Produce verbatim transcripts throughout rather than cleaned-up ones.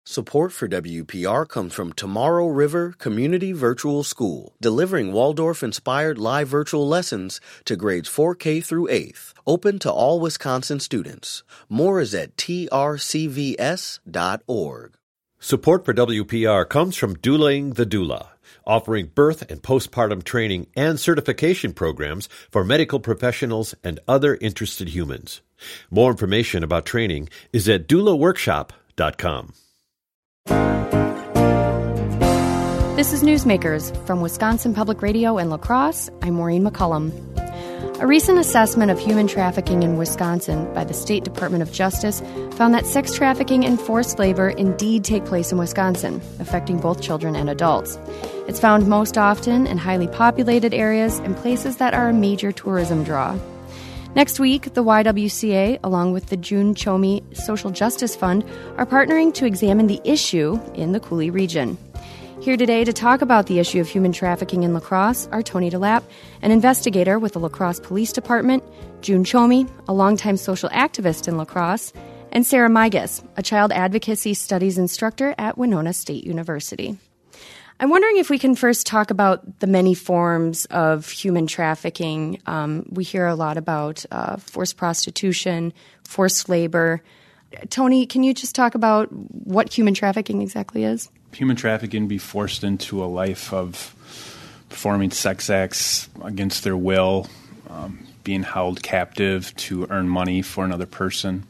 Support for W P R comes from Tomorrow River Community Virtual School, delivering Waldorf-inspired live virtual lessons to grades four K through eighth, open to all Wisconsin students. More is at T R C V S dot org. Support for W P R comes from Douling the Doula, offering birth and postpartum training and certification programs for medical professionals and other interested humans. More information about training is at doula workshop dot com. This is Newsmakers from Wisconsin Public Radio and La Crosse. I'm Maureen McCullum. A recent assessment of human trafficking in Wisconsin by the State Department of Justice found that sex trafficking and forced labor indeed take place in Wisconsin, affecting both children and adults. It's found most often in highly populated areas and places that are a major tourism draw. Next week, the Y W C A, along with the June Chomey Social Justice Fund, are partnering to examine the issue in the Coulee region. Here today to talk about the issue of human trafficking in La Crosse are Tony DeLapp, an investigator with the La Crosse Police Department, June Chomey, a longtime social activist in La Crosse, and Sarah Migas, a child advocacy studies instructor at Winona State University. I'm wondering if we can first talk about the many forms of human trafficking. Um, we hear a lot about uh, forced prostitution, forced labor. Tony, can you just talk about what human trafficking exactly is? Human trafficking be forced into a life of performing sex acts against their will, um, being held captive to earn money for another person,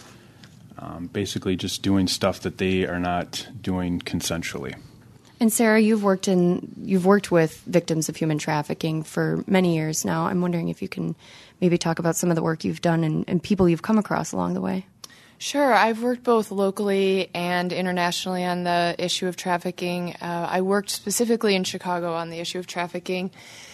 um, basically just doing stuff that they are not doing consensually. And Sarah, you've worked in you've worked with victims of human trafficking for many years now. I'm wondering if you can maybe talk about some of the work you've done and, and people you've come across along the way. Sure. I've worked both locally and internationally on the issue of trafficking. Uh, I worked specifically in Chicago on the issue of trafficking,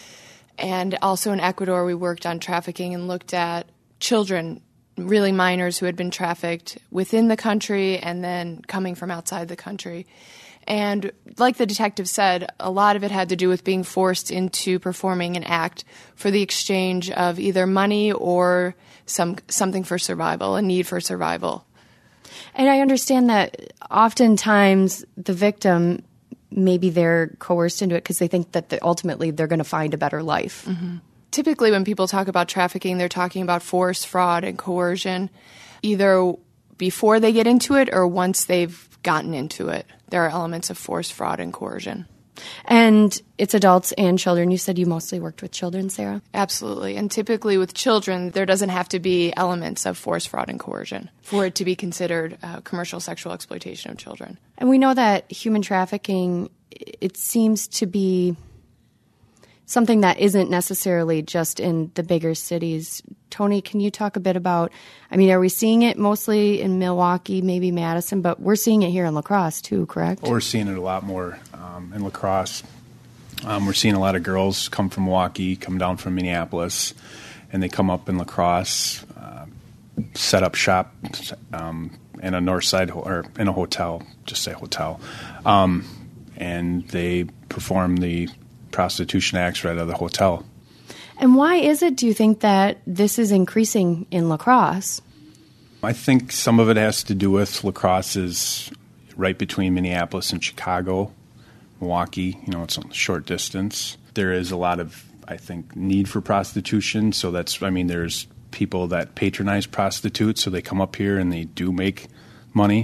and also in Ecuador we worked on trafficking and looked at children, really minors who had been trafficked within the country and then coming from outside the country. And like the detective said, a lot of it had to do with being forced into performing an act for the exchange of either money or some something for survival, a need for survival. And I understand that oftentimes the victim, maybe they're coerced into it because they think that the, ultimately they're going to find a better life. Mm-hmm. Typically when people talk about trafficking, they're talking about force, fraud, and coercion, either before they get into it or once they've gotten into it. There are elements of force, fraud, and coercion. And it's adults and children. You said you mostly worked with children, Sarah? Absolutely. And typically with children, there doesn't have to be elements of force, fraud, and coercion for it to be considered uh, commercial sexual exploitation of children. And we know that human trafficking, it seems to be something that isn't necessarily just in the bigger cities. Tony, can you talk a bit about, I mean, are we seeing it mostly in Milwaukee, maybe Madison, but we're seeing it here in La Crosse too, correct? We're seeing it a lot more um, in La Crosse. Um, we're seeing a lot of girls come from Milwaukee, come down from Minneapolis, and they come up in La Crosse, uh, set up shop um, in a north side, ho- or in a hotel, just say hotel, um, and they perform the prostitution acts right out of the hotel. And why is it, do you think, that this is increasing in La Crosse? I think some of it has to do with La Crosse is right between Minneapolis and Chicago, Milwaukee, you know, it's a short distance. There is a lot of, I think, need for prostitution. So that's, I mean, there's people that patronize prostitutes, so they come up here and they do make money.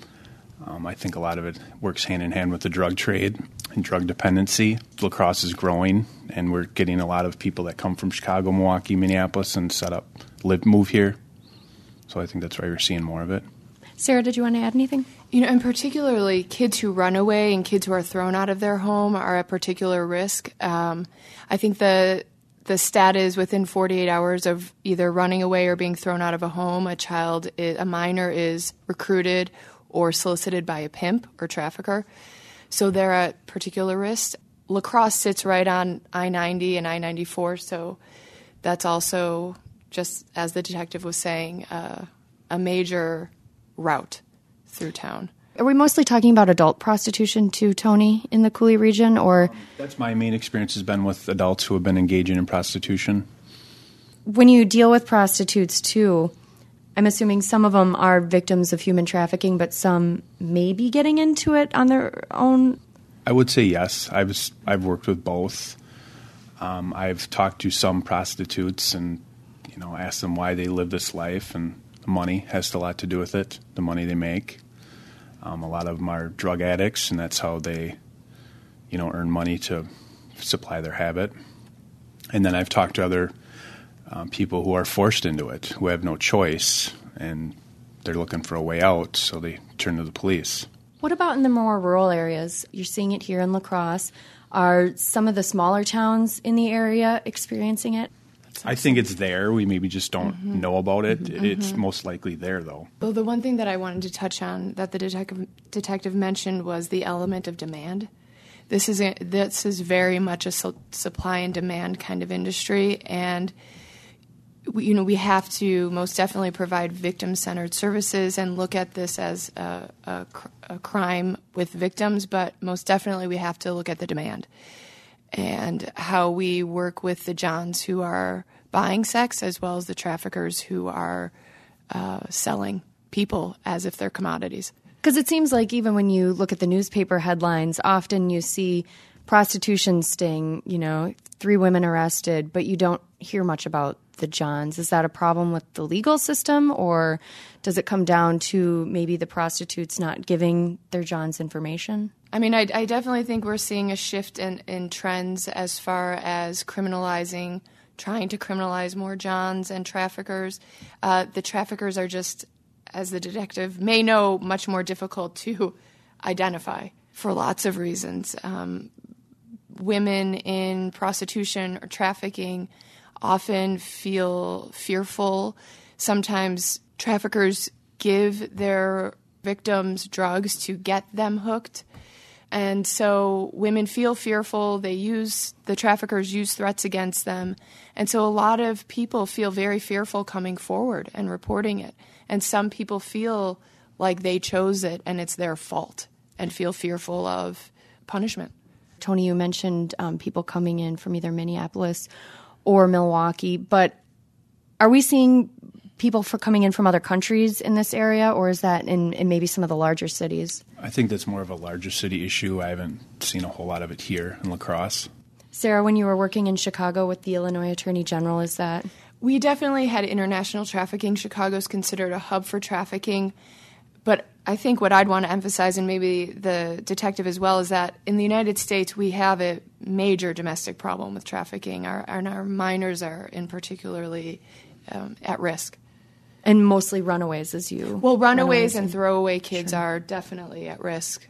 Um, I think a lot of it works hand in hand with the drug trade and drug dependency. La Crosse is growing, and we're getting a lot of people that come from Chicago, Milwaukee, Minneapolis, and set up, live, move here. So I think that's why we're seeing more of it. Sarah, did you want to add anything? You know, and particularly kids who run away and kids who are thrown out of their home are at particular risk. Um, I think the the stat is within forty-eight hours of either running away or being thrown out of a home, a child, is, a minor is recruited or solicited by a pimp or trafficker. So they're at particular risk. La Crosse sits right on I ninety and I ninety-four, so that's also, just as the detective was saying, uh, a major route through town. Are we mostly talking about adult prostitution too, Tony, in the Coulee region, or? Um, that's my main experience has been with adults who have been engaging in prostitution. When you deal with prostitutes too, I'm assuming some of them are victims of human trafficking, but some may be getting into it on their own. I would say yes. I've I've worked with both. Um, I've talked to some prostitutes and, you know, asked them why they live this life, and the money has a lot to do with it, the money they make. Um, a lot of them are drug addicts, and that's how they, you know, earn money to supply their habit. And then I've talked to other um, people who are forced into it, who have no choice, and they're looking for a way out, so they turn to the police. What about in the more rural areas? You're seeing it here in La Crosse. Are some of the smaller towns in the area experiencing it? I think it's there. We maybe just don't Mm-hmm. know about it. Mm-hmm. It's most likely there, though. Well, the one thing that I wanted to touch on that the detective, detective mentioned was the element of demand. This is a, this is very much a su- supply and demand kind of industry, and we, you know we have to most definitely provide victim-centered services and look at this as a, a, a crime with victims, but most definitely we have to look at the demand and how we work with the Johns who are buying sex as well as the traffickers who are uh, selling people as if they're commodities. Because it seems like even when you look at the newspaper headlines, often you see prostitution sting, you know, three women arrested, but you don't hear much about the Johns. Is that a problem with the legal system, or does it come down to maybe the prostitutes not giving their Johns information? I mean, I, I definitely think we're seeing a shift in, in trends as far as criminalizing, trying to criminalize more Johns and traffickers. Uh, the traffickers are just, as the detective may know, much more difficult to identify for lots of reasons. Um, women in prostitution or trafficking often feel fearful. Sometimes traffickers give their victims drugs to get them hooked. And so women feel fearful. They use, the traffickers use threats against them. And so a lot of people feel very fearful coming forward and reporting it. And some people feel like they chose it and it's their fault and feel fearful of punishment. Tony, you mentioned um, people coming in from either Minneapolis or Milwaukee, but are we seeing people for coming in from other countries in this area, or is that in, in maybe some of the larger cities? I think that's more of a larger city issue. I haven't seen a whole lot of it here in La Crosse. Sarah, when you were working in Chicago with the Illinois Attorney General, is that? We definitely had international trafficking. Chicago's considered a hub for trafficking. But I think what I'd want to emphasize, and maybe the detective as well, is that in the United States we have a major domestic problem with trafficking, our, and our minors are in particularly um, at risk. And mostly runaways, as you... Well, runaways, runaways and and, throwaway kids sure. are definitely at risk.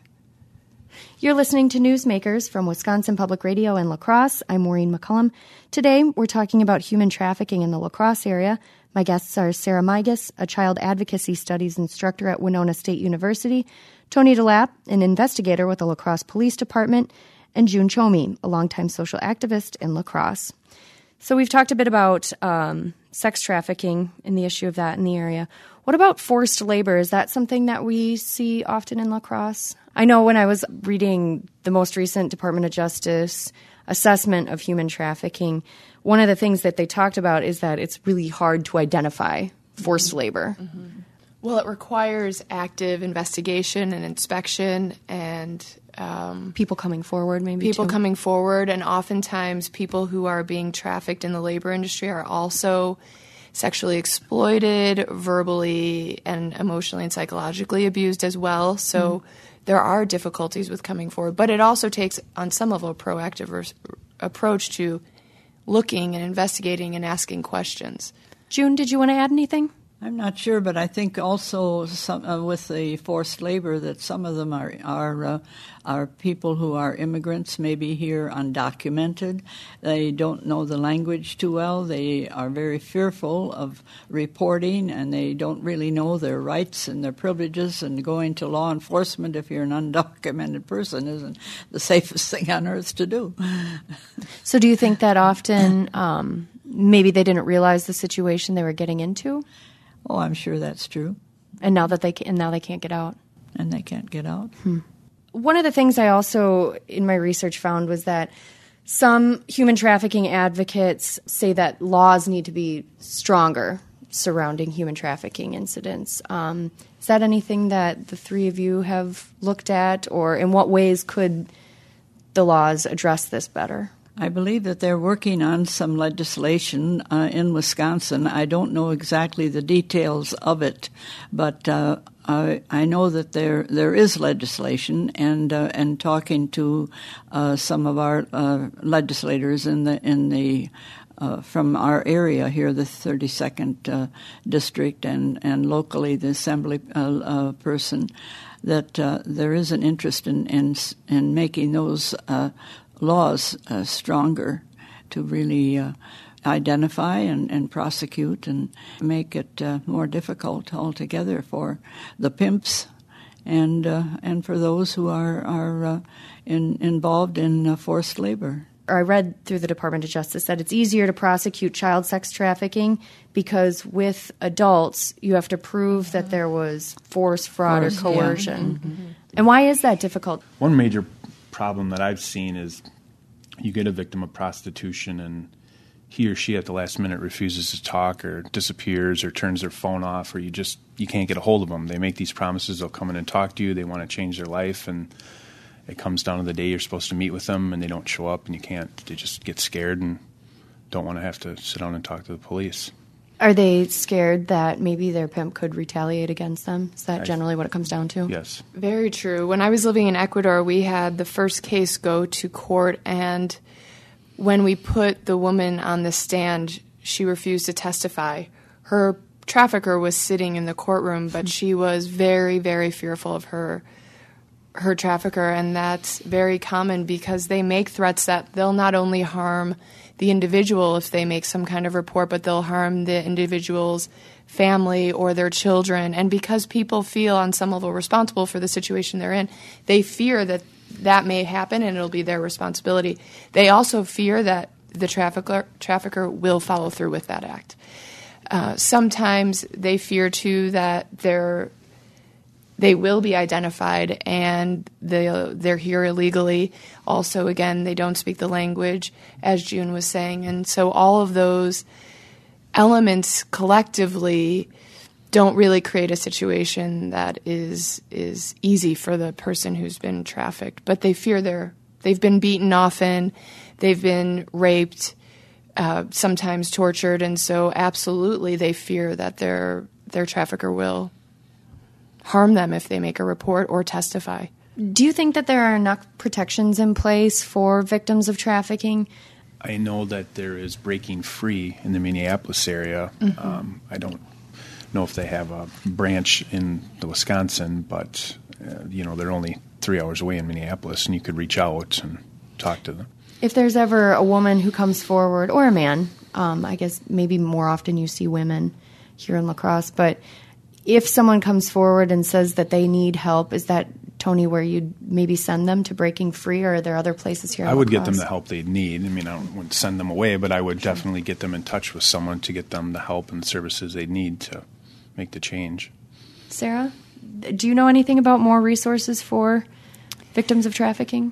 You're listening to Newsmakers from Wisconsin Public Radio in La Crosse. I'm Maureen McCullum. Today, we're talking about human trafficking in the La Crosse area. My guests are Sarah Migas, a child advocacy studies instructor at Winona State University, Tony DeLapp, an investigator with the La Crosse Police Department, and June Chomey, a longtime social activist in La Crosse. So we've talked a bit about um, sex trafficking and the issue of that in the area. What about forced labor? Is that something that we see often in La Crosse? I know when I was reading the most recent Department of Justice assessment of human trafficking, one of the things that they talked about is that it's really hard to identify forced mm-hmm. labor. Mm-hmm. Well, it requires active investigation and inspection and... Um, people coming forward, maybe, People too. coming forward, and oftentimes people who are being trafficked in the labor industry are also sexually exploited, verbally and emotionally and psychologically abused as well. So mm-hmm. there are difficulties with coming forward. But it also takes, on some level, a proactive res- approach to looking and investigating and asking questions. June, did you want to add anything? I'm not sure, but I think also some, uh, with the forced labor that some of them are are uh, are people who are immigrants, maybe here undocumented. They don't know the language too well. They are very fearful of reporting, and they don't really know their rights and their privileges. And going to law enforcement if you're an undocumented person isn't the safest thing on earth to do. So, do you think that often um, maybe they didn't realize the situation they were getting into? Oh, I'm sure that's true. And now that they can, and now they can't get out. And they can't get out. Hmm. One of the things I also in my research found was that some human trafficking advocates say that laws need to be stronger surrounding human trafficking incidents. Um, is that anything that the three of you have looked at, or in what ways could the laws address this better? I believe that they're working on some legislation uh, in Wisconsin. I don't know exactly the details of it, but uh, I, I know that there there is legislation, and uh, and talking to uh, some of our uh, legislators in the in the uh, from our area here, the thirty-second uh, district, and and locally the assembly uh, uh, person, that uh, there is an interest in in, in making those Uh, laws uh, stronger to really uh, identify and, and prosecute and make it uh, more difficult altogether for the pimps and uh, and for those who are are uh, in, involved in uh, forced labor. I read through the Department of Justice that it's easier to prosecute child sex trafficking because with adults you have to prove that there was force, fraud, force, or coercion. Yeah. Mm-hmm. And why is that difficult? One major problem that I've seen is you get a victim of prostitution and he or she at the last minute refuses to talk or disappears or turns their phone off, or you just you can't get a hold of them. They make these promises, they'll come in and talk to you, they want to change their life, and it comes down to the day you're supposed to meet with them and they don't show up and you can't. They just get scared and don't want to have to sit down and talk to the police. Are they scared that maybe their pimp could retaliate against them? Is that generally what it comes down to? Yes. Very true. When I was living in Ecuador, we had the first case go to court, and when we put the woman on the stand, she refused to testify. Her trafficker was sitting in the courtroom, but she was very, very fearful of her her trafficker, and that's very common because they make threats that they'll not only harm the individual if they make some kind of report, but they'll harm the individual's family or their children. And because people feel on some level responsible for the situation they're in, they fear that that may happen and it'll be their responsibility. They also fear that the trafficker trafficker will follow through with that act. Uh, sometimes they fear, too, that they're They will be identified and they, they're here illegally. Also, again, they don't speak the language, as June was saying. And so all of those elements collectively don't really create a situation that is is easy for the person who's been trafficked. But they fear they're, they've been beaten often, they've been raped, uh, sometimes tortured, and so absolutely they fear that their their trafficker will harm them if they make a report or testify. Do you think that there are enough protections in place for victims of trafficking? I know that there is Breaking Free in the Minneapolis area. Mm-hmm. Um, I don't know if they have a branch in the Wisconsin, but uh, you know, they're only three hours away in Minneapolis, and you could reach out and talk to them. If there's ever a woman who comes forward, or a man, um, I guess maybe more often you see women here in La Crosse, but if someone comes forward and says that they need help, is that, Tony, where you'd maybe send them to Breaking Free, or are there other places here in I would La get them the help they need. I mean, I wouldn't send them away, but I would sure. definitely get them in touch with someone to get them the help and the services they need to make the change. Sarah, do you know anything about more resources for victims of trafficking?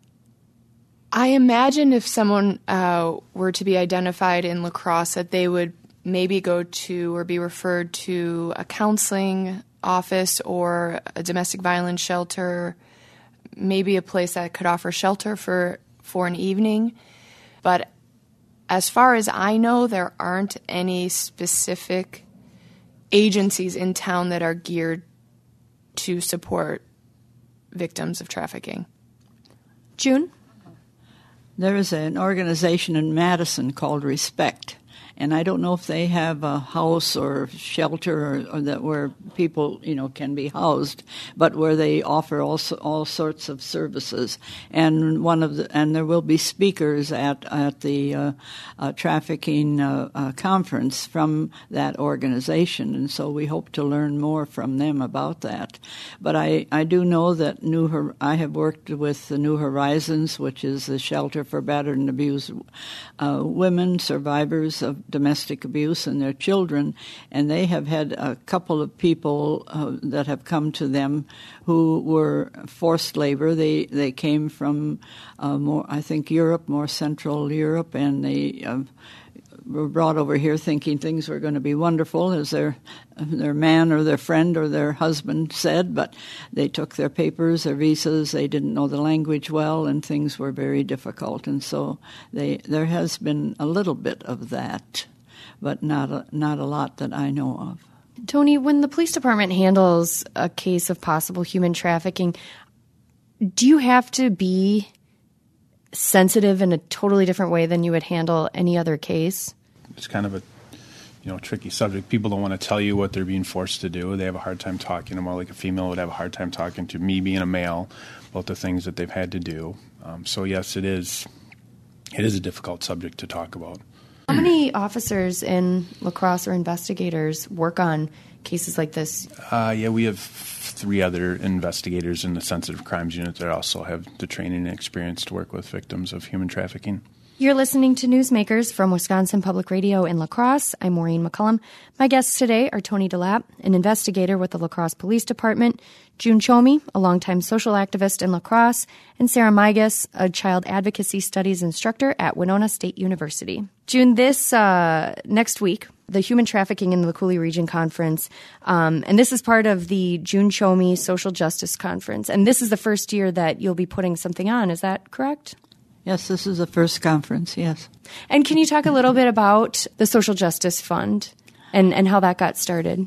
I imagine if someone uh, were to be identified in La Crosse, that they would maybe go to or be referred to a counseling office or a domestic violence shelter, maybe a place that could offer shelter for, for an evening. But as far as I know, there aren't any specific agencies in town that are geared to support victims of trafficking. June? There is an organization in Madison called Respect. And I don't know if they have a house or shelter or, or that where people, you know, can be housed, but where they offer all all sorts of services. And one of the and there will be speakers at at the uh, uh, trafficking uh, uh, conference from that organization, and so we hope to learn more from them about that. But I, I do know that New I have worked with the New Horizons, which is a shelter for battered and abused uh, women, survivors of domestic abuse, and their children, and they have had a couple of people uh, that have come to them who were forced labor. They they came from uh, more, I think, Europe, more Central Europe, and they uh, were brought over here thinking things were going to be wonderful, as their their man or their friend or their husband said, but they took their papers, their visas, they didn't know the language well, and things were very difficult. And so they there has been a little bit of that, but not a, not a lot that I know of. Tony, when the police department handles a case of possible human trafficking, do you have to be sensitive in a totally different way than you would handle any other case? It's kind of a you know tricky subject. People don't want to tell you what they're being forced to do. They have a hard time talking about, like a female would have a hard time talking to me being a male about the things that they've had to do. Um, so yes, it is it is a difficult subject to talk about. How many officers in La Crosse or investigators work on cases like this? Uh, yeah, we have three other investigators in the sensitive crimes unit that also have the training and experience to work with victims of human trafficking. You're listening to Newsmakers from Wisconsin Public Radio in La Crosse. I'm Maureen McCullum. My guests today are Tony DeLapp, an investigator with the La Crosse Police Department, June Chomey, a longtime social activist in La Crosse, and Sarah Migas, a child advocacy studies instructor at Winona State University. June, this uh, next week, the Human Trafficking in the Cooley Region Conference, um, and this is part of the June Chomey Social Justice Conference, and this is the first year that you'll be putting something on. Is that correct? Yes, this is the first conference, yes. And can you talk a little bit about the Social Justice Fund and, and how that got started?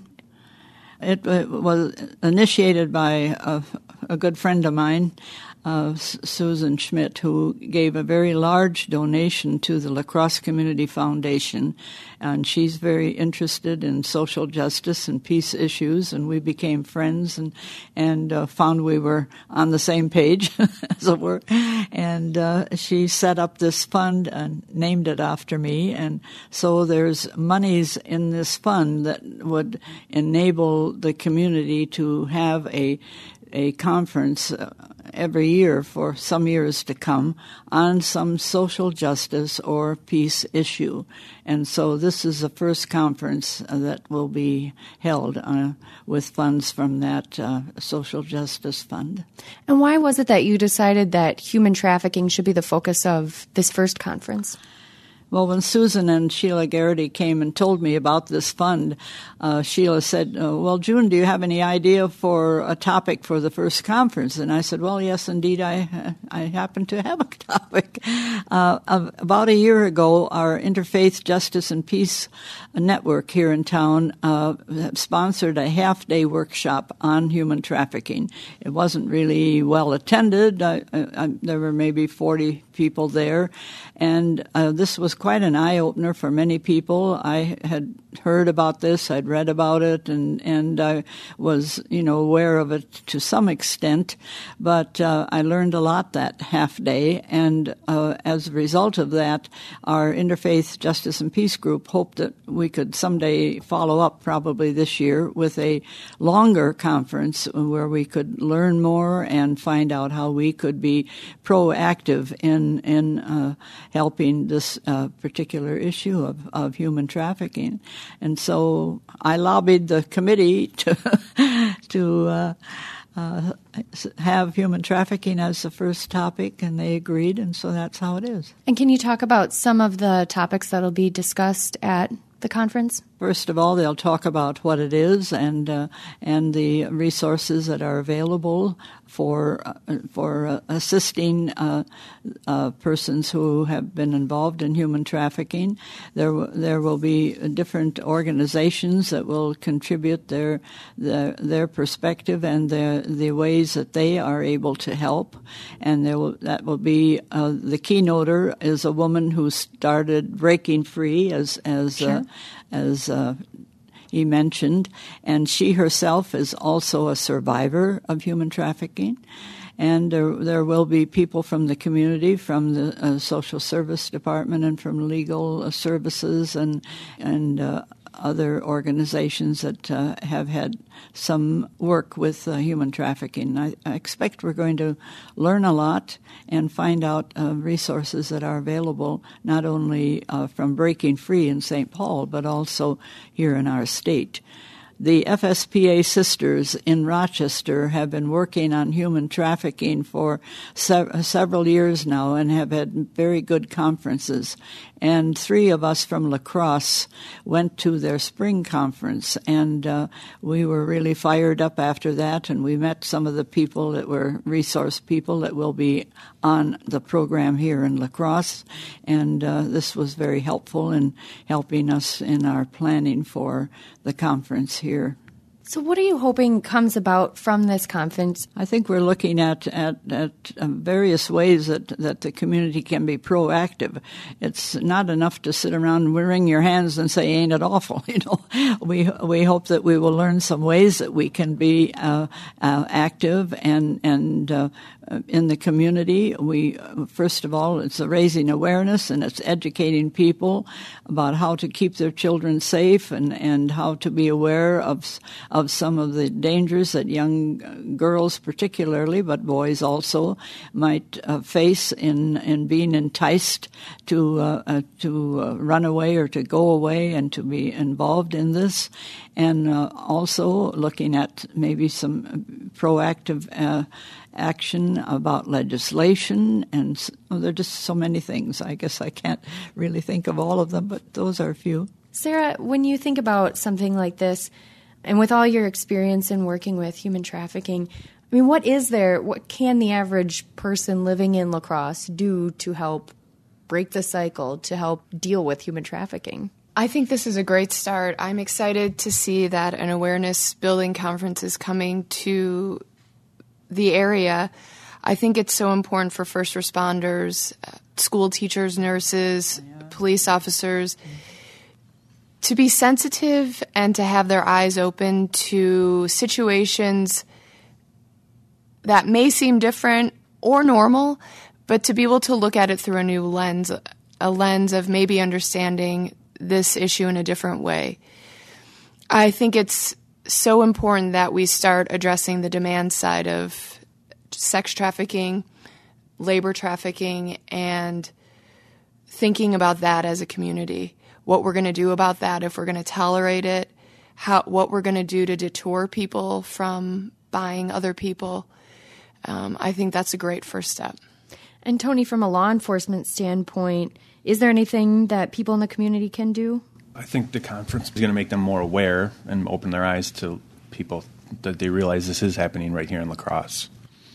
It, it was initiated by a, a good friend of mine, uh, Susan Schmidt, who gave a very large donation to the La Crosse Community Foundation, and she's very interested in social justice and peace issues, and we became friends and and uh, found we were on the same page, as it were, and uh, she set up this fund and named it after me, and so there's monies in this fund that would enable the community to have a a conference uh, every year for some years to come on some social justice or peace issue. And so this is the first conference uh, that will be held uh, with funds from that uh, social justice fund. And why was it that you decided that human trafficking should be the focus of this first conference? Well, when Susan and Sheila Garrity came and told me about this fund, uh, Sheila said, uh, well, June, do you have any idea for a topic for the first conference? And I said, well, yes, indeed, I I happen to have a topic. Uh, about a year ago, our Interfaith Justice and Peace Network here in town uh, sponsored a half-day workshop on human trafficking. It wasn't really well attended. I, I, there were maybe forty people there, and uh, this was quite an eye-opener for many people. I had heard about this, I'd read about it, and, and I was, you know, aware of it to some extent, but uh, I learned a lot that half day, and uh, as a result of that, our Interfaith Justice and Peace group hoped that we could someday follow up, probably this year, with a longer conference where we could learn more and find out how we could be proactive in, in uh, helping this uh, particular issue of, of human trafficking. And so I lobbied the committee to to uh, uh, have human trafficking as the first topic, and they agreed, and so that's how it is. And can you talk about some of the topics that will be discussed at the conference? First of all, they'll talk about what it is and uh, and the resources that are available for uh, for uh, assisting uh, uh, persons who have been involved in human trafficking. There w- there will be different organizations that will contribute their their, their perspective and their the ways that they are able to help. And there will, that will be uh, the keynoter is a woman who started Breaking Free as as Sure. uh, as uh, he mentioned, and she herself is also a survivor of human trafficking. And there, there will be people from the community, from the uh, social service department, and from legal uh, services, and and uh, other organizations that uh, have had some work with uh, human trafficking. I, I expect we're going to learn a lot and find out uh, resources that are available not only uh, from Breaking Free in Saint Paul, but also here in our state. The F S P A sisters in Rochester have been working on human trafficking for se- several years now and have had very good conferences. And three of us from La Crosse went to their spring conference, and uh, we were really fired up after that, and we met some of the people that were resource people that will be on the program here in La Crosse, and uh, this was very helpful in helping us in our planning for the conference here. So what are you hoping comes about from this conference? I think we're looking at at, at um, various ways that, that the community can be proactive. It's not enough to sit around and wring your hands and say, ain't it awful? You know, we we hope that we will learn some ways that we can be uh, uh, active and, and uh, in the community. We, first of all, it's raising awareness and it's educating people about how to keep their children safe and, and how to be aware of of some of the dangers that young girls particularly, but boys also, might uh, face in, in being enticed to uh, uh, to uh, run away or to go away and to be involved in this. And uh, also looking at maybe some proactive uh, action about legislation, and well, there are just so many things. I guess I can't really think of all of them, but those are a few. Sarah, when you think about something like this, and with all your experience in working with human trafficking, I mean, what is there, what can the average person living in La Crosse do to help break the cycle, to help deal with human trafficking? I think this is a great start. I'm excited to see that an awareness building conference is coming to the area. I think it's so important for first responders, school teachers, nurses, yeah. police officers, mm-hmm. to be sensitive and to have their eyes open to situations that may seem different or normal, but to be able to look at it through a new lens, a lens of maybe understanding this issue in a different way. I think it's so important that we start addressing the demand side of sex trafficking, labor trafficking, and thinking about that as a community. What we're going to do about that, if we're going to tolerate it, how what we're going to do to deter people from buying other people. Um, I think that's a great first step. And Tony, from a law enforcement standpoint, is there anything that people in the community can do? I think the conference is going to make them more aware and open their eyes to people that they realize this is happening right here in La Crosse.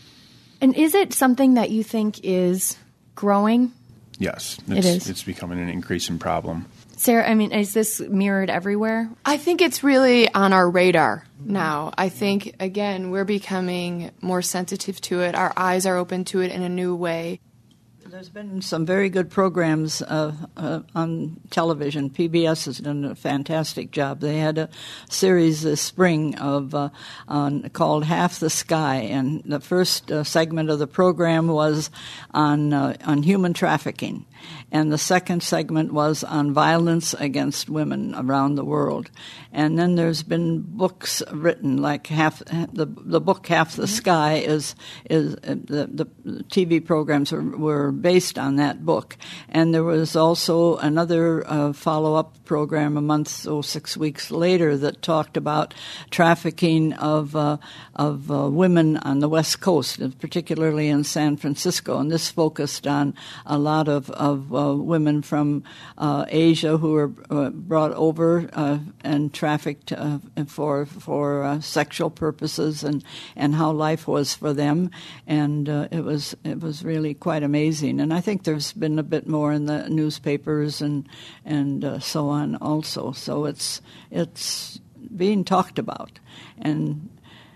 And is it something that you think is growing? Yes, it's, it is. It's becoming an increasing problem. Sarah, I mean, is this mirrored everywhere? I think it's really on our radar now. I think, again, we're becoming more sensitive to it. Our eyes are open to it in a new way. There's been some very good programs uh, uh, on television. P B S has done a fantastic job. They had a series this spring of uh, on, called Half the Sky, and the first uh, segment of the program was on uh, on human trafficking, and the second segment was on violence against women around the world. And then there's been books written, like half the the book Half the Sky is is uh, the the T V programs were, were based on that book. And there was also another uh, follow-up program a month or six weeks later that talked about trafficking of uh, of uh, women on the West Coast, particularly in San Francisco. And this focused on a lot of of uh, women from uh, Asia who were uh, brought over uh, and trafficked uh, for for uh, sexual purposes, and, and how life was for them, and uh, it was it was really quite amazing. And I think there's been a bit more in the newspapers and and uh, so on also. So it's it's being talked about. And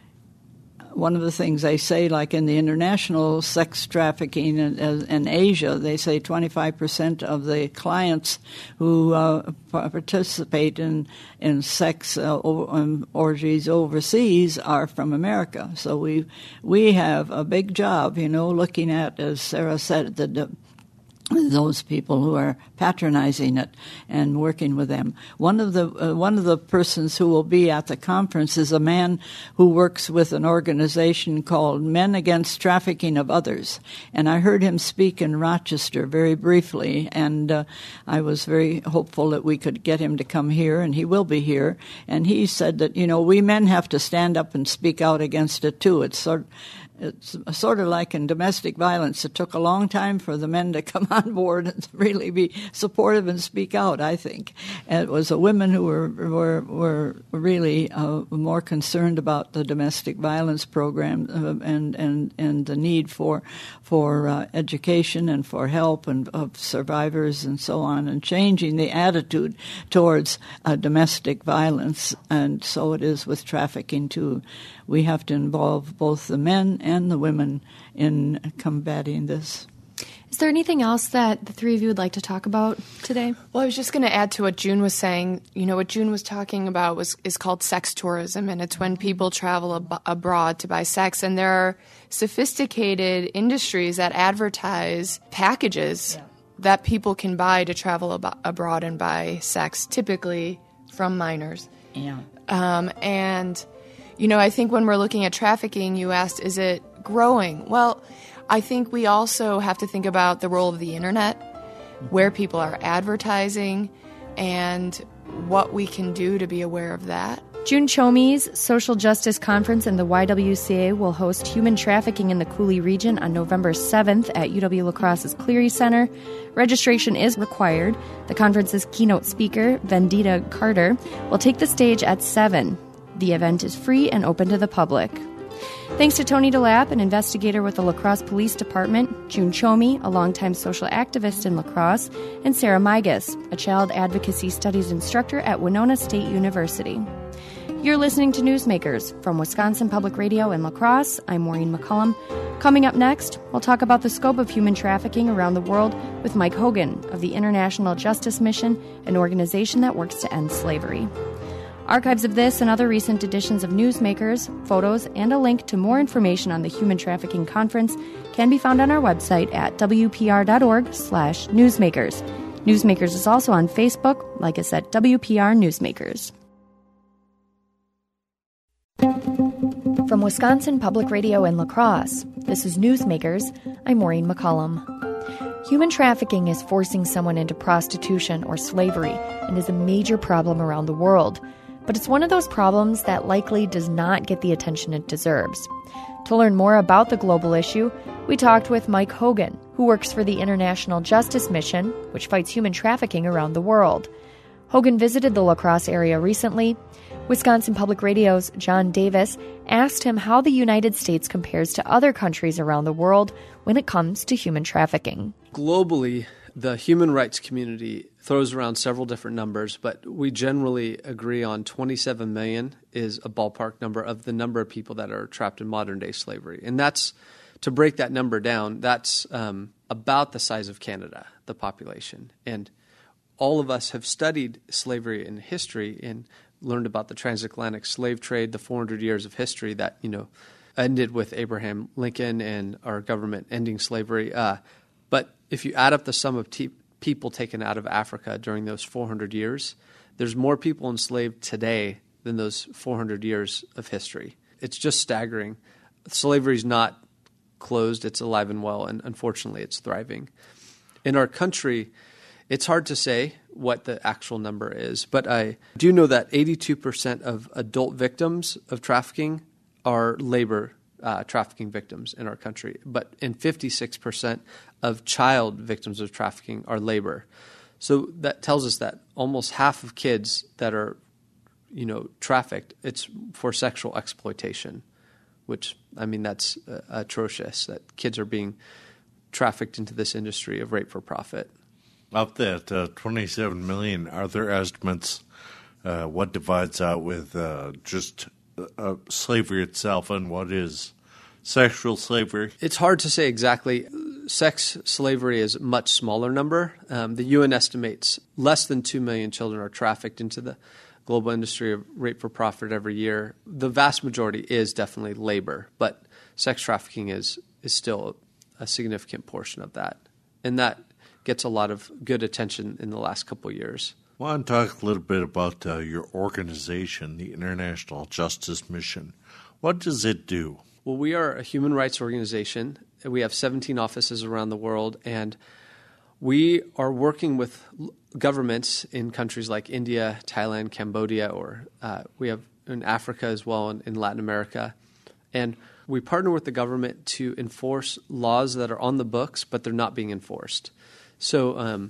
one of the things they say, like in the international sex trafficking in, in Asia, they say twenty-five percent of the clients who uh, participate in in sex uh, orgies overseas are from America. So we we have a big job, you know, looking at, as Sarah said, the those people who are patronizing it and working with them. One of the uh, one of the persons who will be at the conference is a man who works with an organization called Men Against Trafficking of Others. And I heard him speak in Rochester very briefly, and uh, I was very hopeful that we could get him to come here, and he will be here. And he said that, you know, we men have to stand up and speak out against it too. It's sort It's sort of like in domestic violence. It took a long time for the men to come on board and really be supportive and speak out, I think. And it was the women who were were, were really uh, more concerned about the domestic violence program uh, and, and, and the need for for uh, education and for help and of survivors and so on, and changing the attitude towards uh, domestic violence. And so it is with trafficking, too. We have to involve both the men and the women in combating this. Is there anything else that the three of you would like to talk about today? Well, I was just going to add to what June was saying. You know, what June was talking about was is called sex tourism, and it's when people travel ab- abroad to buy sex. And there are sophisticated industries that advertise packages yeah. that people can buy to travel ab- abroad and buy sex, typically from minors. Yeah. Um, and... You know, I think when we're looking at trafficking, you asked, is it growing? Well, I think we also have to think about the role of the internet, where people are advertising, and what we can do to be aware of that. June Chomi's Social Justice Conference and the Y W C A will host human trafficking in the Coulee region on November seventh at U W-La Crosse's Cleary Center. Registration is required. The conference's keynote speaker, Vendita Carter, will take the stage at seven. The event is free and open to the public. Thanks to Tony DeLapp, an investigator with the La Crosse Police Department, June Chomi, a longtime social activist in La Crosse, and Sarah Migas, a child advocacy studies instructor at Winona State University. You're listening to Newsmakers from Wisconsin Public Radio in La Crosse. I'm Maureen McCullum. Coming up next, we'll talk about the scope of human trafficking around the world with Mike Hogan of the International Justice Mission, an organization that works to end slavery. Archives of this and other recent editions of Newsmakers, photos, and a link to more information on the Human Trafficking Conference can be found on our website at w p r dot org slash newsmakers. Newsmakers is also on Facebook, like us at W P R Newsmakers. From Wisconsin Public Radio in La Crosse, this is Newsmakers. I'm Maureen McCullum. Human trafficking is forcing someone into prostitution or slavery and is a major problem around the world. But it's one of those problems that likely does not get the attention it deserves. To learn more about the global issue, we talked with Mike Hogan, who works for the International Justice Mission, which fights human trafficking around the world. Hogan visited the La Crosse area recently. Wisconsin Public Radio's John Davis asked him how the United States compares to other countries around the world when it comes to human trafficking. Globally, the human rights community throws around several different numbers, but we generally agree on twenty-seven million is a ballpark number of the number of people that are trapped in modern-day slavery. And that's, to break that number down, that's um, about the size of Canada, the population. And all of us have studied slavery in history and learned about the transatlantic slave trade, the four hundred years of history that, you know, ended with Abraham Lincoln and our government ending slavery. Uh, but if you add up the sum of te- people taken out of Africa during those four hundred years, there's more people enslaved today than those four hundred years of history. It's just staggering. Slavery's not closed, it's alive and well, and unfortunately it's thriving. In our country, it's hard to say what the actual number is, but I do know that eighty-two percent of adult victims of trafficking are labor uh, trafficking victims in our country, but and fifty-six percent of child victims of trafficking are labor. So that tells us that almost half of kids that are, you know, trafficked, it's for sexual exploitation, which, I mean, that's uh, atrocious, that kids are being trafficked into this industry of rape for profit. Of that uh, twenty-seven million, are there estimates uh, what divides out with uh, just uh, slavery itself and what is sexual slavery? It's hard to say exactly. Sex slavery is a much smaller number. Um, the U N estimates less than two million children are trafficked into the global industry of rape for profit every year. The vast majority is definitely labor, but sex trafficking is, is still a significant portion of that. And that gets a lot of good attention in the last couple of years. I want to talk a little bit about uh, your organization, the International Justice Mission. What does it do? Well, we are a human rights organization. We have seventeen offices around the world, and we are working with governments in countries like India, Thailand, Cambodia, or uh, we have in Africa as well, and in Latin America. And we partner with the government to enforce laws that are on the books, but they're not being enforced. So um,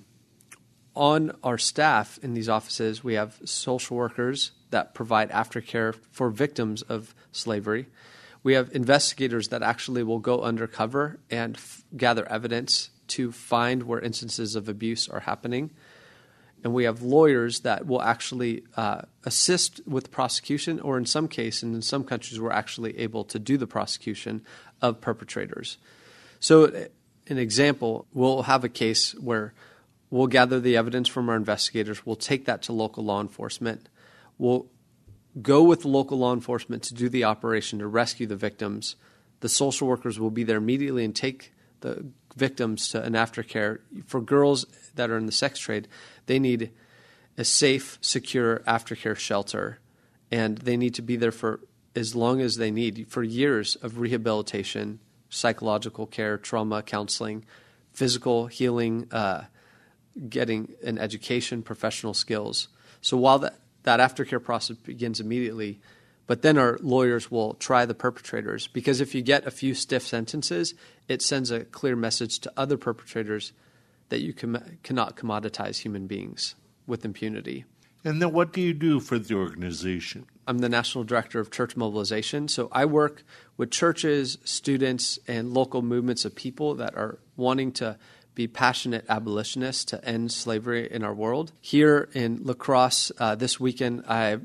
on our staff in these offices, we have social workers that provide aftercare for victims of slavery. We have investigators that actually will go undercover and f- gather evidence to find where instances of abuse are happening. And we have lawyers that will actually uh, assist with the prosecution, or in some cases, and in some countries, we're actually able to do the prosecution of perpetrators. So an example, we'll have a case where we'll gather the evidence from our investigators. We'll take that to local law enforcement. We'll go with local law enforcement to do the operation to rescue the victims. The social workers will be there immediately and take the victims to an aftercare. For girls that are in the sex trade, they need a safe, secure aftercare shelter, and they need to be there for as long as they need, for years of rehabilitation, psychological care, trauma counseling, physical healing, uh, getting an education, professional skills. So while that, that aftercare process begins immediately, but then our lawyers will try the perpetrators, because if you get a few stiff sentences, it sends a clear message to other perpetrators that you com- cannot commoditize human beings with impunity. And then what do you do for the organization? I'm the National Director of Church Mobilization. So I work with churches, students, and local movements of people that are wanting to be passionate abolitionists to end slavery in our world. Here in La Crosse, uh, this weekend, I've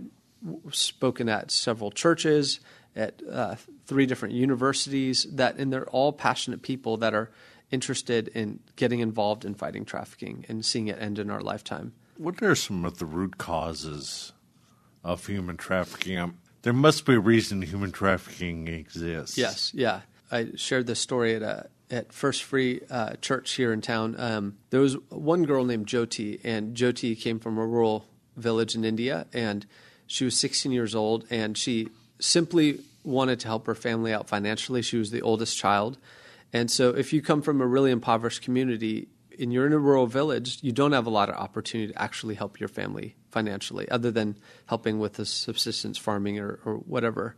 spoken at several churches, at uh, three different universities, that, and they're all passionate people that are interested in getting involved in fighting trafficking and seeing it end in our lifetime. What are some of the root causes of human trafficking? Um, there must be a reason human trafficking exists. Yes, yeah. I shared this story at a at First Free uh, Church here in town. Um, there was one girl named Jyoti, and Jyoti came from a rural village in India, and she was sixteen years old, and she simply wanted to help her family out financially. She was the oldest child. And so if you come from a really impoverished community and you're in a rural village, you don't have a lot of opportunity to actually help your family financially, other than helping with the subsistence farming or, or whatever.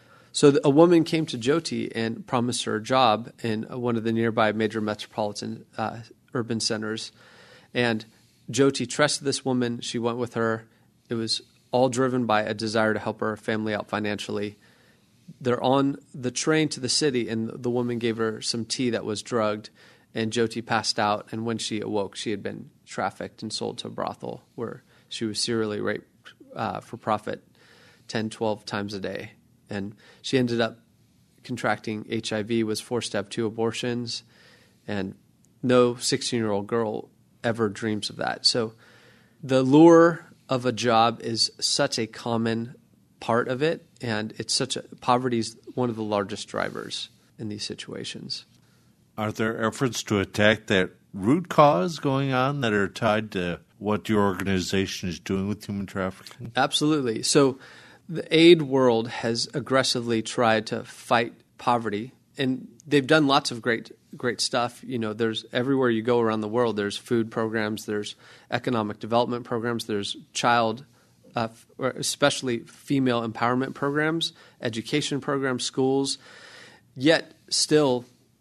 So a woman came to Jyoti and promised her a job in one of the nearby major metropolitan uh, urban centers. And Jyoti trusted this woman. She went with her. It was all driven by a desire to help her family out financially. They're on the train to the city, and the woman gave her some tea that was drugged, and Jyoti passed out. And when she awoke, she had been trafficked and sold to a brothel where she was serially raped uh, for profit ten, twelve times a day. And she ended up contracting H I V, was forced to have two abortions, and no sixteen-year-old girl ever dreams of that. So the lure of a job is such a common part of it, and it's such a poverty is one of the largest drivers in these situations. Are there efforts to attack that root cause going on that are tied to what your organization is doing with human trafficking? Absolutely. So the aid world has aggressively tried to fight poverty, and they've done lots of great great stuff. You know, there's everywhere you go around the world, there's food programs, there's economic development programs, there's child Uh, especially female empowerment programs, education programs, schools. Yet still,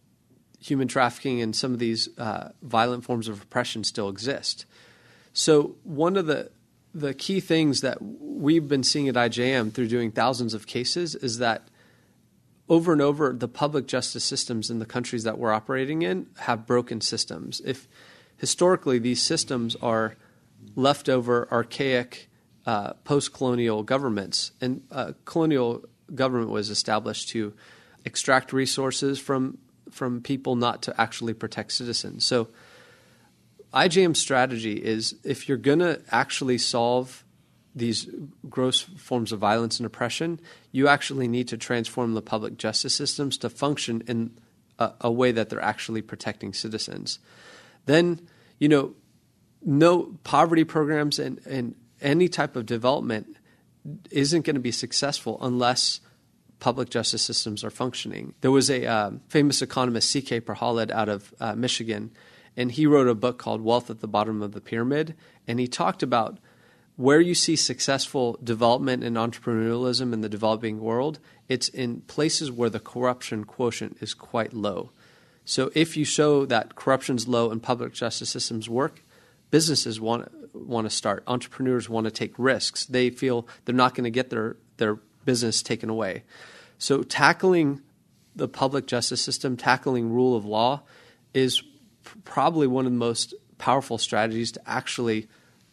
human trafficking and some of these uh, violent forms of oppression still exist. So one of the the key things that we've been seeing at I J M through doing thousands of cases is that over and over, the public justice systems in the countries that we're operating in have broken systems. If historically these systems are leftover, archaic, Uh, post-colonial governments, and uh, colonial government was established to extract resources from from people, not to actually protect citizens. So I J M's strategy is, if you're going to actually solve these gross forms of violence and oppression, you actually need to transform the public justice systems to function in a, a way that they're actually protecting citizens. Then you know, no poverty programs and, and any type of development isn't going to be successful unless public justice systems are functioning. There was a uh, famous economist, C K Prahalad, out of uh, Michigan, and he wrote a book called Wealth at the Bottom of the Pyramid, and he talked about where you see successful development and entrepreneurialism in the developing world, it's in places where the corruption quotient is quite low. So if you show that corruption's low and public justice systems work, businesses want want to start. Entrepreneurs want to take risks. They feel they're not going to get their, their business taken away. So tackling the public justice system, tackling rule of law is probably one of the most powerful strategies to actually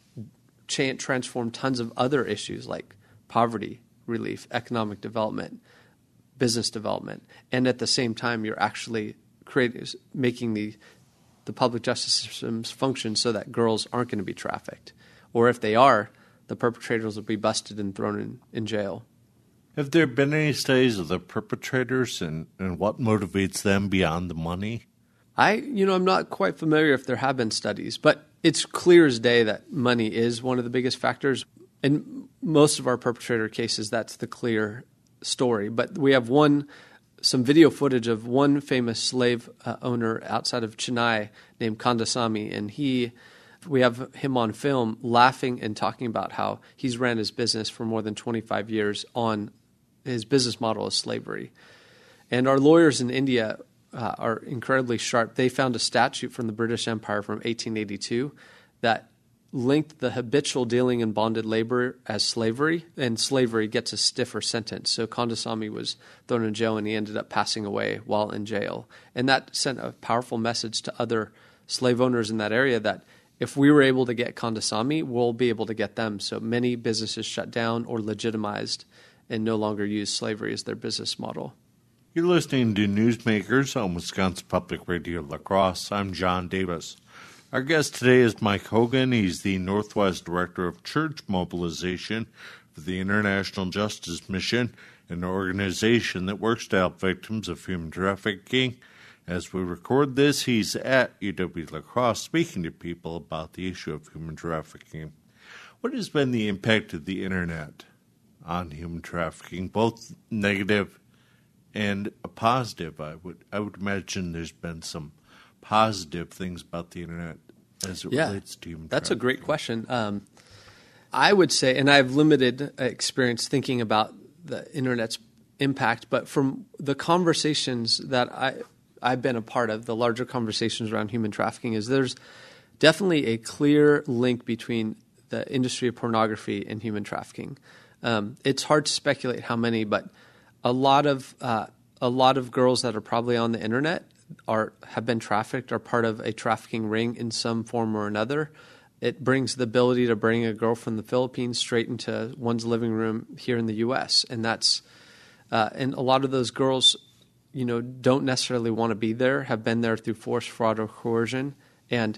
cha- transform tons of other issues like poverty relief, economic development, business development. And at the same time, you're actually creating, making the the public justice systems function so that girls aren't going to be trafficked. Or if they are, the perpetrators will be busted and thrown in, in jail. Have there been any studies of the perpetrators and, and what motivates them beyond the money? I, you know, I'm not quite familiar if there have been studies, but it's clear as day that money is one of the biggest factors. In most of our perpetrator cases, that's the clear story. But we have one, some video footage of one famous slave uh, owner outside of Chennai named Kandasamy, and he, we have him on film laughing and talking about how he's ran his business for more than twenty-five years on his business model is slavery. And our lawyers in India uh, are incredibly sharp. They found a statute from the British Empire from eighteen eighty-two that linked the habitual dealing in bonded labor as slavery, and slavery gets a stiffer sentence. So Kandasamy was thrown in jail, and he ended up passing away while in jail. And that sent a powerful message to other slave owners in that area that if we were able to get Kandasamy, we'll be able to get them. So many businesses shut down or legitimized and no longer use slavery as their business model. You're listening to Newsmakers on Wisconsin Public Radio La Crosse. I'm John Davis. Our guest today is Mike Hogan. He's the Northwest Director of Church Mobilization for the International Justice Mission, an organization that works to help victims of human trafficking. As we record this, he's at U W La Crosse speaking to people about the issue of human trafficking. What has been the impact of the Internet on human trafficking, both negative and positive? I would I would imagine there's been some positive things about the Internet as it yeah, relates to human that's trafficking. a great question. Um, I would say, and I have limited experience thinking about the Internet's impact, but from the conversations that I, I've been a part of, the larger conversations around human trafficking, is there's definitely a clear link between the industry of pornography and human trafficking. Um, it's hard to speculate how many, but a lot of uh, a lot of girls that are probably on the Internet are have been trafficked, are part of a trafficking ring in some form or another. It brings the ability to bring a girl from the Philippines straight into one's living room here in the U S, and that's uh, and a lot of those girls, you know, don't necessarily want to be there, have been there through force, fraud, or coercion, and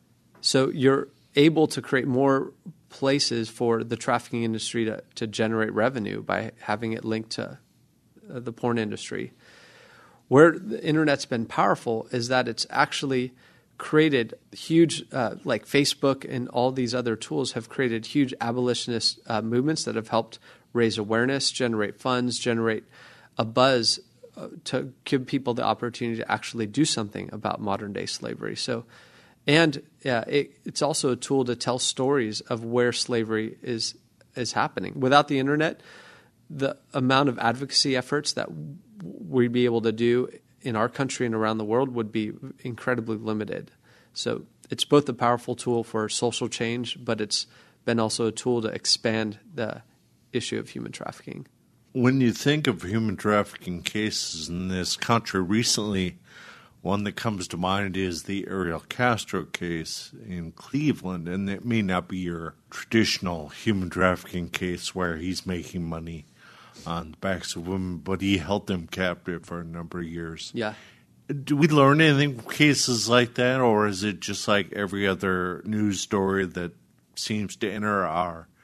so you're able to create more places for the trafficking industry to, to generate revenue by having it linked to uh, the porn industry. Where the Internet's been powerful is that it's actually created huge, uh, like Facebook and all these other tools have created huge abolitionist uh, movements that have helped raise awareness, generate funds, generate a buzz uh, to give people the opportunity to actually do something about modern-day slavery. So, and uh, it, it's also a tool to tell stories of where slavery is is happening. Without the Internet, the amount of advocacy efforts that we'd be able to do in our country and around the world would be incredibly limited. So it's both a powerful tool for social change, but it's been also a tool to expand the issue of human trafficking. When you think of human trafficking cases in this country recently, one that comes to mind is the Ariel Castro case in Cleveland, and it may not be your traditional human trafficking case where he's making money on the backs of women, but he held them captive for a number of years. Yeah. Do we learn anything from cases like that, or is it just like every other news story that seems to enter our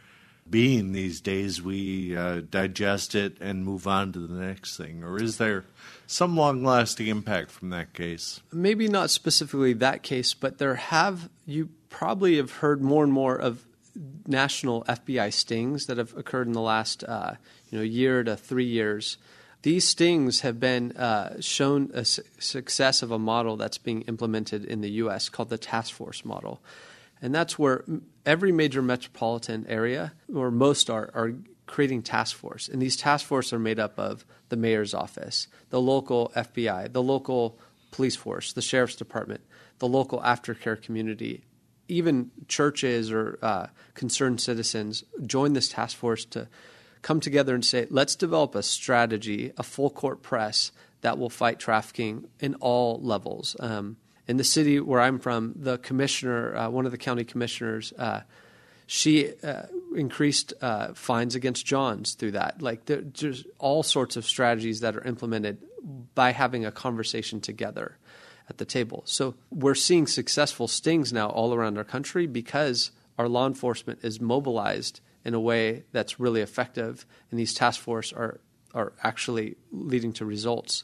being these days, we uh, digest it and move on to the next thing? Or is there some long-lasting impact from that case? Maybe not specifically that case, but there have, you probably have heard more and more of national F B I stings that have occurred in the last uh, you know year to three years. These stings have been uh, shown a su- success of a model that's being implemented in the U S called the task force model. And that's where every major metropolitan area, or most are, are creating task force. And these task forces are made up of the mayor's office, the local F B I, the local police force, the sheriff's department, the local aftercare community. Even churches or uh, concerned citizens join this task force to come together and say, let's develop a strategy, a full court press that will fight trafficking in all levels. Um, in the city where I'm from, the commissioner, uh, one of the county commissioners, uh, she uh, increased uh, fines against Johns through that. Like there, there's all sorts of strategies that are implemented by having a conversation together at the table. So we're seeing successful stings now all around our country because our law enforcement is mobilized in a way that's really effective, and these task forces are, are actually leading to results.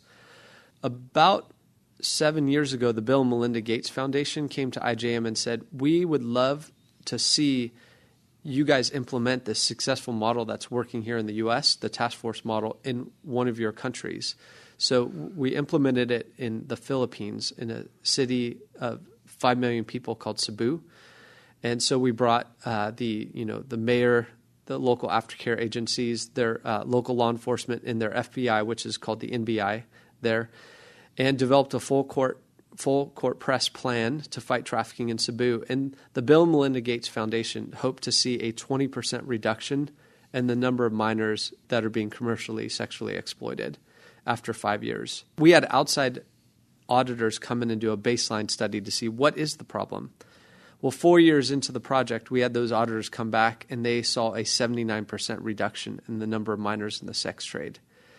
About seven years ago, the Bill and Melinda Gates Foundation came to I J M and said, we would love to see you guys implement this successful model that's working here in the U S, the task force model, in one of your countries. So we implemented it in the Philippines, in a city of five million people called Cebu. And so we brought uh, the, you know, the mayor, the local aftercare agencies, their uh, local law enforcement, and their F B I, which is called the N B I there, and developed a full court full court press plan to fight trafficking in Cebu. And the Bill and Melinda Gates Foundation hoped to see a twenty percent reduction in the number of minors that are being commercially sexually exploited after five years. We had outside auditors come in and do a baseline study to see what is the problem. Well, four years into the project, we had those auditors come back, and they saw a seventy-nine percent reduction in the number of minors in the sex trade.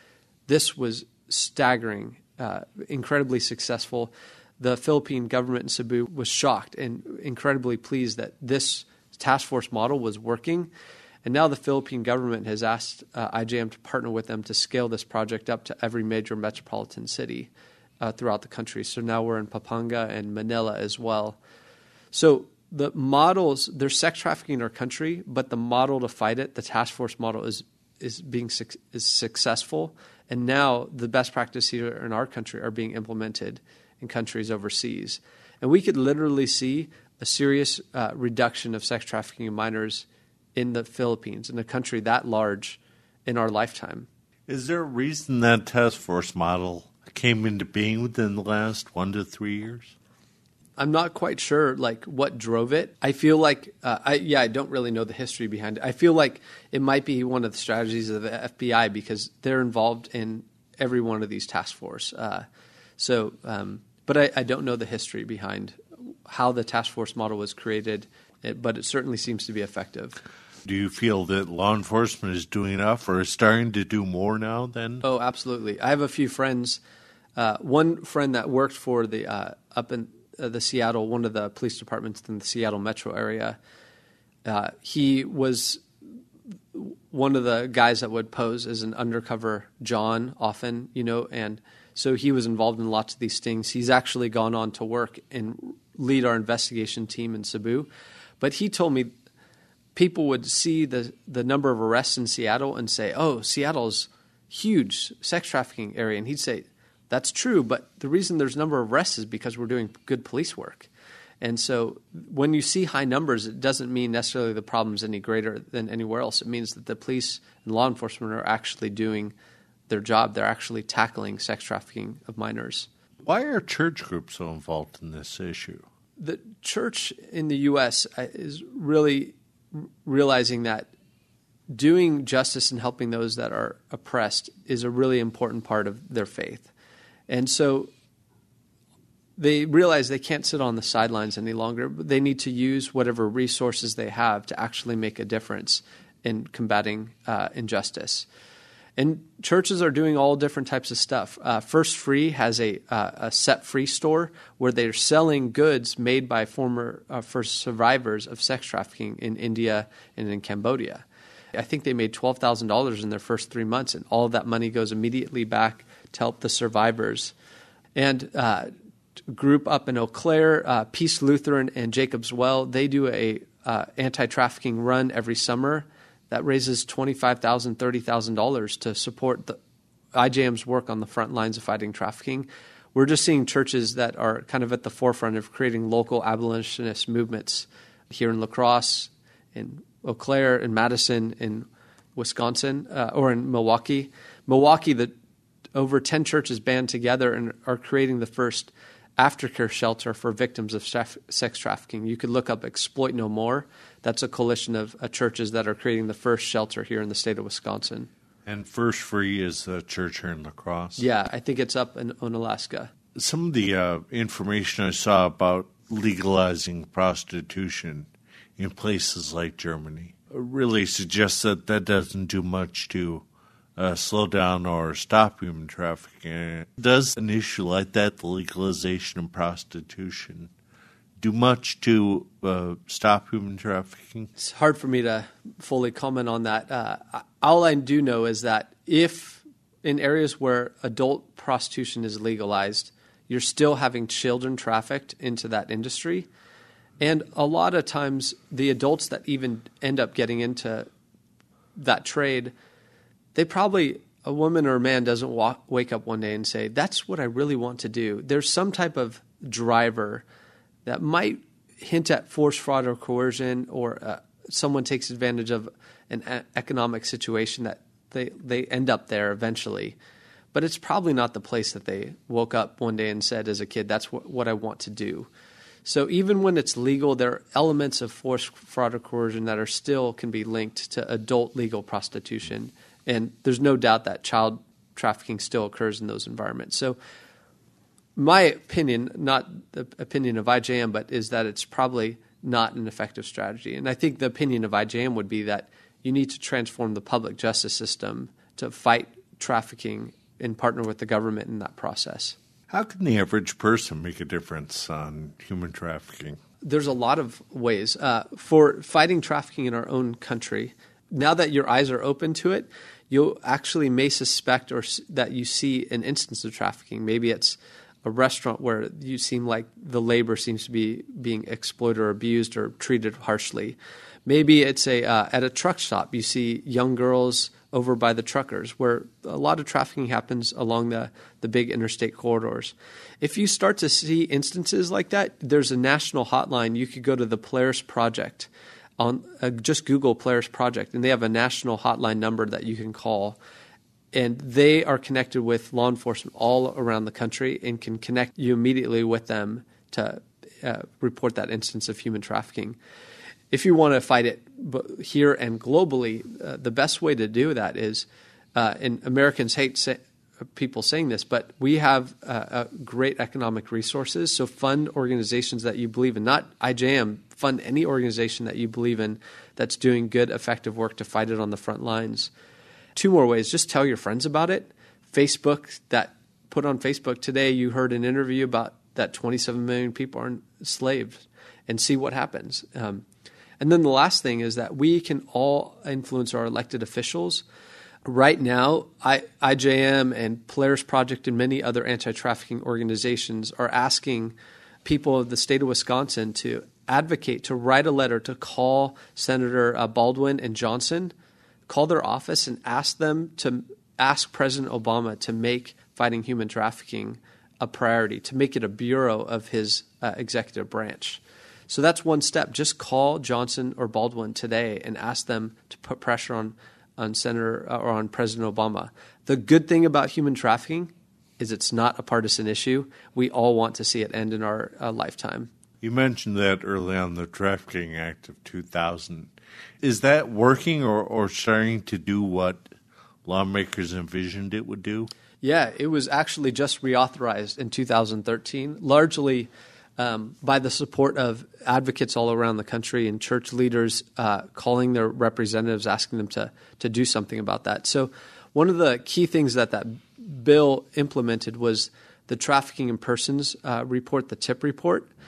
This was staggering, uh, incredibly successful. The Philippine government in Cebu was shocked and incredibly pleased that this task force model was working. And now the Philippine government has asked uh, I J M to partner with them to scale this project up to every major metropolitan city uh, throughout the country. So now we're in Pampanga and Manila as well. So the models, there's sex trafficking in our country, but the model to fight it, the task force model, is is being is successful. And now the best practices here in our country are being implemented in countries overseas. And we could literally see a serious uh, reduction of sex trafficking of minors in the Philippines, in a country that large, in our lifetime. Is there a reason that task force model came into being within the last one to three years? I'm not quite sure, like, what drove it. I feel like, uh, I, yeah, I don't really know the history behind it. I feel like it might be one of the strategies of the F B I because they're involved in every one of these task force. Uh, so, um, but I, I don't know the history behind how the task force model was created, but it certainly seems to be effective. Do you feel that law enforcement is doing enough or is starting to do more now then? Oh, absolutely. I have a few friends. Uh, one friend that worked for the uh, up in uh, the Seattle, one of the police departments in the Seattle metro area. Uh, he was one of the guys that would pose as an undercover John often, you know, and so he was involved in lots of these stings. He's actually gone on to work and lead our investigation team in Cebu. But he told me people would see the, the number of arrests in Seattle and say, oh, Seattle's huge sex trafficking area. And he'd say, that's true, but the reason there's a number of arrests is because we're doing good police work. And so when you see high numbers, it doesn't mean necessarily the problem's any greater than anywhere else. It means that the police and law enforcement are actually doing their job. They're actually tackling sex trafficking of minors. Why are church groups so involved in this issue? The church in the U S is really realizing that doing justice and helping those that are oppressed is a really important part of their faith. And so they realize they can't sit on the sidelines any longer. They need to use whatever resources they have to actually make a difference in combating uh, injustice. And churches are doing all different types of stuff. Uh, First Free has a, uh, a Set Free store where they're selling goods made by former uh, first survivors of sex trafficking in India and in Cambodia. I think they made twelve thousand dollars in their first three months, and all of that money goes immediately back to help the survivors. And uh, group up in Eau Claire, uh, Peace Lutheran and Jacob's Well, they do a uh, anti-trafficking run every summer that raises twenty-five thousand dollars, thirty thousand dollars to support the I J M's work on the front lines of fighting trafficking. We're just seeing churches that are kind of at the forefront of creating local abolitionist movements here in La Crosse, in Eau Claire, in Madison, in Wisconsin, uh, or in Milwaukee. Milwaukee, the over ten churches band together and are creating the first aftercare shelter for victims of sex trafficking. You could look up Exploit No More. That's a coalition of uh, churches that are creating the first shelter here in the state of Wisconsin. And First Free is a church here in La Crosse. Yeah, I think it's up in Onalaska. Some of the uh, information I saw about legalizing prostitution in places like Germany really suggests that that doesn't do much to uh, slow down or stop human trafficking. Does an issue like that, the legalization of prostitution, do much to uh, stop human trafficking? It's hard for me to fully comment on that. Uh, all I do know is that if in areas where adult prostitution is legalized, you're still having children trafficked into that industry. And a lot of times the adults that even end up getting into that trade, they probably, a woman or a man doesn't walk, wake up one day and say, that's what I really want to do. There's some type of driver that might hint at force, fraud, or coercion, or uh, someone takes advantage of an a- economic situation that they, they end up there eventually. But it's probably not the place that they woke up one day and said as a kid, that's what, what I want to do. So even when it's legal, there are elements of force, fraud, or coercion that are still can be linked to adult legal prostitution. And there's no doubt that child trafficking still occurs in those environments. So my opinion, not the opinion of I J M, but is that it's probably not an effective strategy. And I think the opinion of I J M would be that you need to transform the public justice system to fight trafficking and partner with the government in that process. How can the average person make a difference on human trafficking? There's a lot of ways. Uh, for fighting trafficking in our own country, now that your eyes are open to it, you actually may suspect or s- that you see an instance of trafficking. Maybe it's a restaurant where you seem like the labor seems to be being exploited or abused or treated harshly. Maybe it's a uh, at a truck stop. You see young girls over by the truckers where a lot of trafficking happens along the, the big interstate corridors. If you start to see instances like that, there's a national hotline. You could go to the Polaris Project. On uh, just Google Polaris Project, and they have a national hotline number that you can call. And they are connected with law enforcement all around the country and can connect you immediately with them to uh, report that instance of human trafficking. If you want to fight it here and globally, uh, the best way to do that is, uh, and Americans hate say, people saying this, but we have uh, uh, great economic resources. So fund organizations that you believe in, not I J M, fund any organization that you believe in that's doing good, effective work to fight it on the front lines. Two more ways. Just tell your friends about it. Facebook, that put on Facebook today, you heard an interview about that twenty-seven million people are enslaved, and see what happens. Um, and then the last thing is that we can all influence our elected officials. Right now, I, I J M and Polaris Project and many other anti-trafficking organizations are asking people of the state of Wisconsin to advocate, to write a letter, to call Senator uh, Baldwin and Johnson, call their office and ask them to ask President Obama to make fighting human trafficking a priority, to make it a bureau of his uh, executive branch. So that's one step. Just call Johnson or Baldwin today and ask them to put pressure on, on Senator uh, or on President Obama. The good thing about human trafficking is it's not a partisan issue. We all want to see it end in our uh, lifetime. You mentioned that early on, the Trafficking Act of two thousand. Is that working or, or starting to do what lawmakers envisioned it would do? Yeah, it was actually just reauthorized in two thousand thirteen, largely um, by the support of advocates all around the country and church leaders uh, calling their representatives, asking them to, to do something about that. So one of the key things that that bill implemented was the Trafficking in Persons uh, report, the TIP report.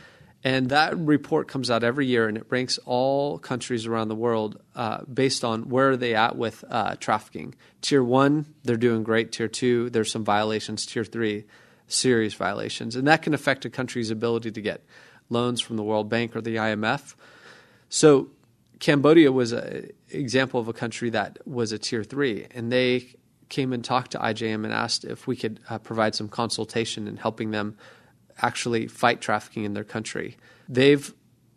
And that report comes out every year, and it ranks all countries around the world uh, based on where are they at with uh, trafficking. Tier one, they're doing great. Tier two, there's some violations. Tier three, serious violations. And that can affect a country's ability to get loans from the World Bank or the I M F. So Cambodia was an example of a country that was a tier three, and they came and talked to I J M and asked if we could uh, provide some consultation in helping them actually fight trafficking in their country. They've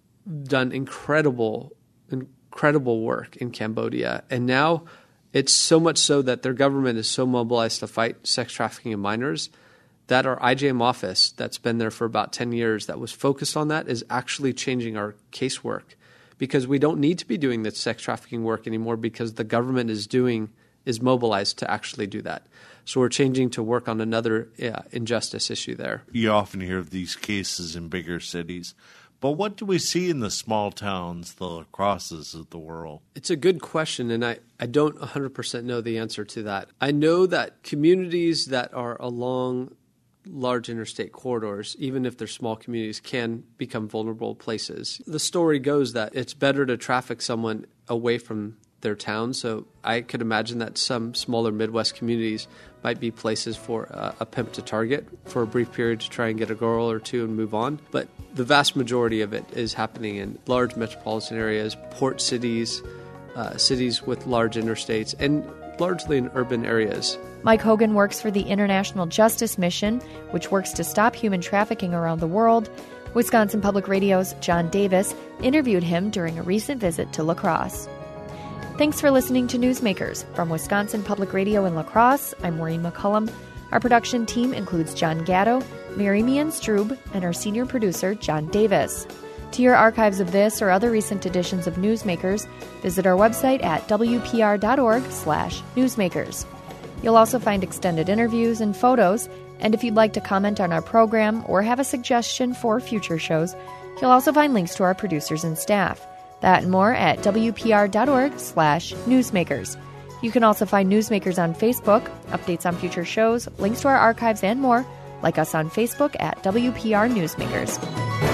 done incredible, incredible work in Cambodia, and now it's so much so that their government is so mobilized to fight sex trafficking in minors that our I J M office that's been there for about ten years that was focused on that is actually changing our casework, because we don't need to be doing the sex trafficking work anymore because the government is doing is mobilized to actually do that. So we're changing to work on another uh, injustice issue there. You often hear of these cases in bigger cities, but what do we see in the small towns, the La Crosses of the world? It's a good question, and I, I don't one hundred percent know the answer to that. I know that communities that are along large interstate corridors, even if they're small communities, can become vulnerable places. The story goes that it's better to traffic someone away from their town. So I could imagine that some smaller Midwest communities might be places for uh, a pimp to target for a brief period to try and get a girl or two and move on. But the vast majority of it is happening in large metropolitan areas, port cities, uh, cities with large interstates, and largely in urban areas. Mike Hogan works for the International Justice Mission, which works to stop human trafficking around the world. Wisconsin Public Radio's John Davis interviewed him during a recent visit to La Crosse. Thanks for listening to Newsmakers. From Wisconsin Public Radio in La Crosse, I'm Maureen McCullum. Our production team includes John Gatto, Mary Meehan Strube, and our senior producer, John Davis. To hear archives of this or other recent editions of Newsmakers, visit our website at w p r dot org slash newsmakers. You'll also find extended interviews and photos, and if you'd like to comment on our program or have a suggestion for future shows, you'll also find links to our producers and staff. That and more at w p r dot org slash newsmakers. You can also find Newsmakers on Facebook, updates on future shows, links to our archives, and more. Like us on Facebook at W P R Newsmakers.